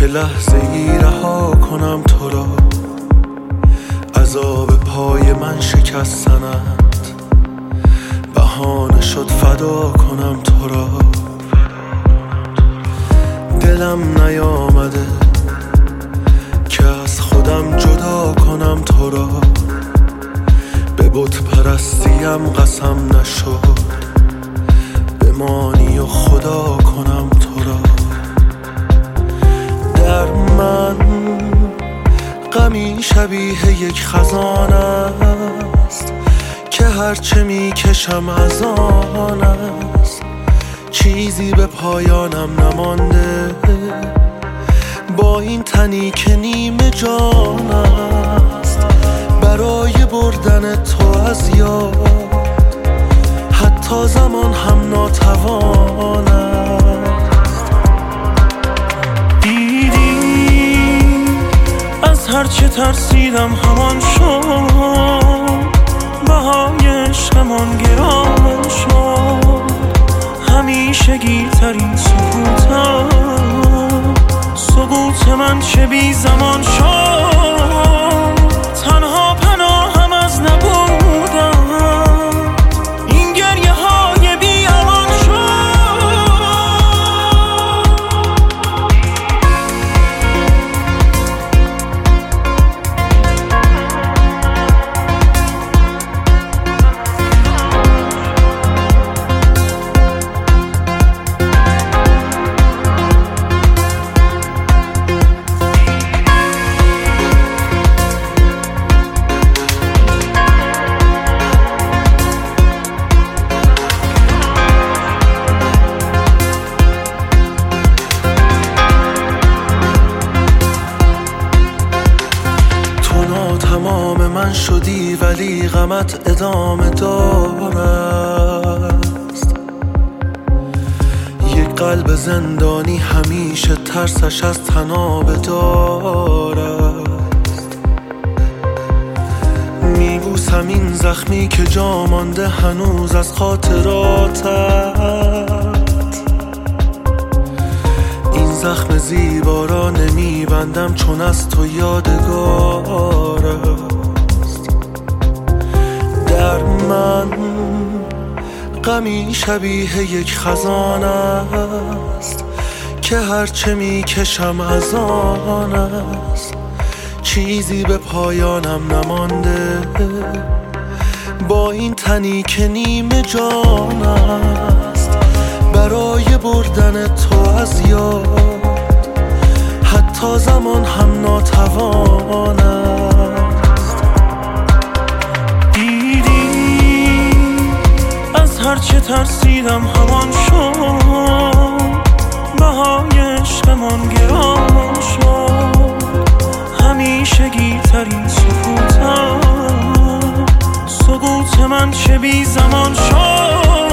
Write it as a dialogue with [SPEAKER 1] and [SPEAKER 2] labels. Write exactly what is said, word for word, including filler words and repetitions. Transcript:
[SPEAKER 1] لحظه ای رها کنم تو را، عذاب پای من شکستنت بهانه شد فدا کنم تو را. دلم نیامده که از خودم جدا کنم تو را، به بت پرستیم قسم نشد بمانی و خدا کنم تو را. در من غمی شبیه یک خزان است که هرچه می کشم از آن است، چیزی به پایانم نمانده با این تنی که نیمه جان است. برای بردن تو از یاد حتی زمان هم ناتوان است. دیدی از هرچه ترسیدم همان شد، بهای عشقمان گران شد. همیشه گیرترین سکوتم، سکوت من چه بی زمان شد. تنها پناهم از نبودم، این گریه های بی امان تمام من شدی ولی غمت ادامه دارست. یک قلب زندانی همیشه ترسش از تنابه دارست. میبوسم این زخمی که جا مانده هنوز از خاطراتت. این زخم زیبا را نمیبندم چون از تو یادگار است. در من غمی شبیه یک خزان است که هرچه میکشم از آن است، چیزی به پایانم نمانده با این تنی که نیمه جان است. برای بردن تو از یاد حتی زمان هم ناتوان است. دیدی از هرچه ترسیدم همان شد، بهای عشقمان گران شد. همیشه گیرترین سکوتم، سکوت من چه بی زمان شد.